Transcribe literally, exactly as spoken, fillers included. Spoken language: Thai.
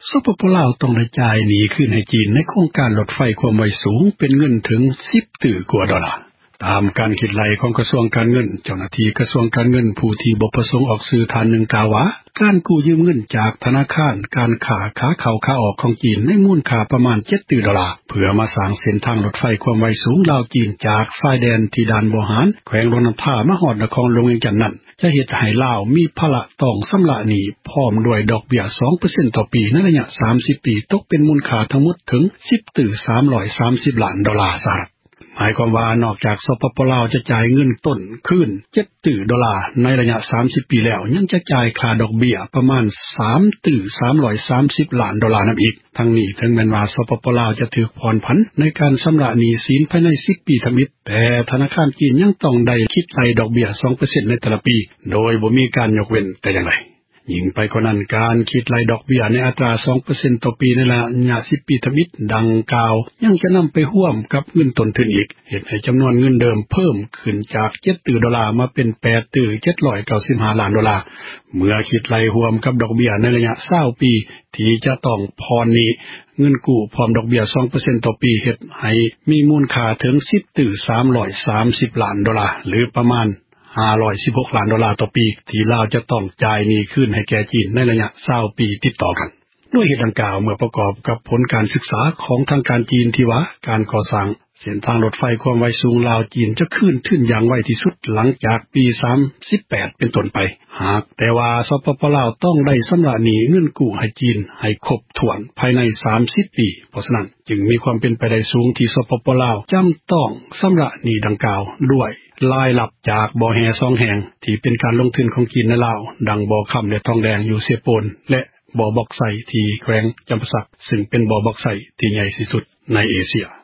สปป.ลาวต้องได้จ่ายหนี้คืนให้จีนในโครงการรถไฟความไวสูงเป็นเงินถึงสิบตื้อกว่าดอลลาร์ตามการคิดไล่ของกระทรวงการเงินเจ้าหน้าที่กระทรวงการเงินผู้ที่บ่ประสงค์ออกสื่อทานหนึ่งกล่าวว่าการกู้ยืมเงินจากธนาคารการค้าขาเข้าขาออกของจีนในมูลค่าประมาณเจ็ดตื้อดอลลาร์เพื่อมาสร้างเส้นทางรถไฟความไวสูงลาวจีนจากชายแดนที่ด่านบ่หารแขวงรน้ำท่ามาฮอดนครหลวงเวียงจันทน์นั้นจะเฮ็ดให้ลาวมีภาระต้องชำระหนี้พร้อมด้วยดอกเบี้ย สองเปอร์เซ็นต์ ต่อปีในระยะสามสิบปีตกเป็นมูลค่าทั้งหมดถึงสิบตื้อสามร้อยสามสิบล้านดอลลาร์สหรัฐหมายความว่านอกจากสปป.ลาวจะจ่ายเงินต้นคืนเจ็ดตื้อดอลลาร์ในระยะสามสิบปีแล้วยังจะจ่ายค่าดอกเบี้ยประมาณสามตื้อสามร้อยสามสิบล้านดอลลาร์นั่นอีกทั้งนี้ถึงแม้ว่าสปป.ลาวจะถูกผ่อนผันในการชำระหนี้สินภายในสิบปีทมิตรแต่ธนาคารจีนยังต้องได้คิดไล่ดอกเบี้ย สองเปอร์เซ็นต์ ในแต่ละปีโดยบ่มีการยกเว้นแต่อย่างใดยิ่งไปกว่านั้นการคิดไล่ดอกเบี้ยในอัตรา สองเปอร์เซ็นต์ ต่อปีในระยะสิบปีทมิตรดังกล่าวยังจะนำไปร่วมกับเงินต้นทุนอีกเฮ็ดให้จำนวนเงินเดิมเพิ่มขึ้นจากเจ็ดตื้อดอลลาร์มาเป็นแปดตื้อเจ็ดร้อยเก้าสิบห้าล้านดอลลาร์เมื่อคิดไล่รวมกับดอกเบี้ยในระยะยี่สิบปีที่จะต้องผ่อนหนี้เงินกู้พร้อมดอกเบี้ย สองเปอร์เซ็นต์ ต่อปีเฮ็ดให้มีมูลค่าถึงสิบตื้อสามร้อยสามสิบล้านดอลลาร์หรือประมาณห้าร้อยสิบหกล้านดอลลาร์ต่อปีที่ลาวจะต้องจ่ายหนี้คืนให้แก่จีนในระยะยี่สิบปีติดต่อกันด้วยเหตุดังกล่าวเมื่อประกอบกับผลการศึกษาของทางการจีนที่ว่าการก่อสร้างเส้นทางรถไฟความไวสูงลาวจีนจะขึ้นขึ้นอย่างไวที่สุดหลังจากปีสามสิบแปดเป็นต้นไปหากแต่ว่าสปป.ลาวต้องได้ชำระหนี้เงินกู้ให้จีนให้ครบถ้วนภายในสามสิบปีเพราะฉะนั้นจึงมีความเป็นไปได้สูงที่สปป.ลาวจำต้องชำระหนี้ดังกล่าวด้วยรายรับจากบ่อแห่สองแห่งที่เป็นการลงทุนของจีนในลาวดังบ่อค่ำและทองแดงอยู่เสียโปนและบ่อบอกไซที่แขวงจำปาสักซึ่งเป็นบ่อบอกไซที่ใหญ่ที่สุดในเอเชีย